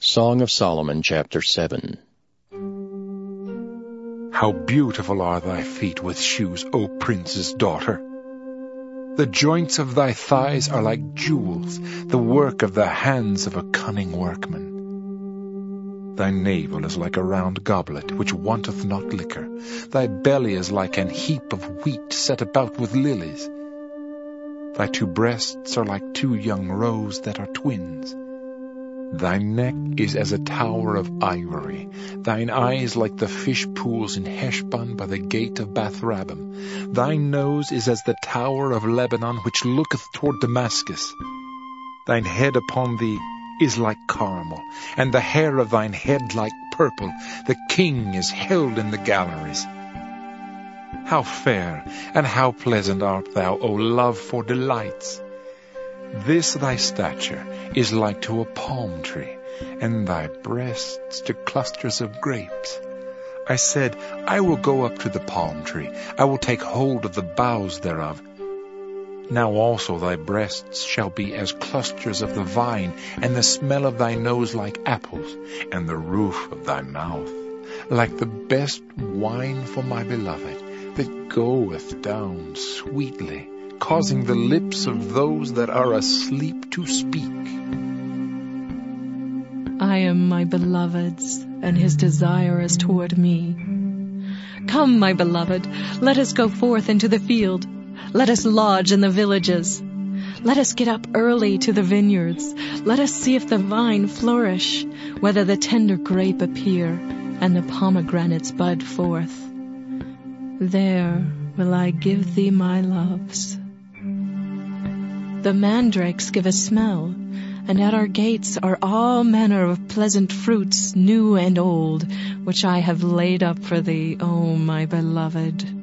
Song of Solomon, chapter 7. How beautiful are thy feet with shoes, O prince's daughter! The joints of thy thighs are like jewels, the work of the hands of a cunning workman. Thy navel is like a round goblet, which wanteth not liquor. Thy belly is like an heap of wheat set about with lilies. Thy two breasts are like two young roes that are twins. Thy neck is as a tower of ivory, thine eyes like the fish pools in Heshbon by the gate of Bath-rabbim. Thy nose is as the tower of Lebanon, which looketh toward Damascus. Thine head upon thee is like Carmel, and the hair of thine head like purple. The king is held in the galleries. How fair and how pleasant art thou, O love for delights! This thy stature is like to a palm tree, and thy breasts to clusters of grapes. I said, I will go up to the palm tree, I will take hold of the boughs thereof. Now also thy breasts shall be as clusters of the vine, and the smell of thy nose like apples, and the roof of thy mouth like the best wine for my beloved, that goeth down sweetly, causing the lips of those that are asleep to speak. I am my beloved's, and his desire is toward me. Come, my beloved, let us go forth into the field. Let us lodge in the villages. Let us get up early to the vineyards. Let us see if the vine flourish, whether the tender grape appear, and the pomegranates bud forth. There will I give thee my loves. The mandrakes give a smell, and at our gates are all manner of pleasant fruits, new and old, which I have laid up for thee, O my beloved.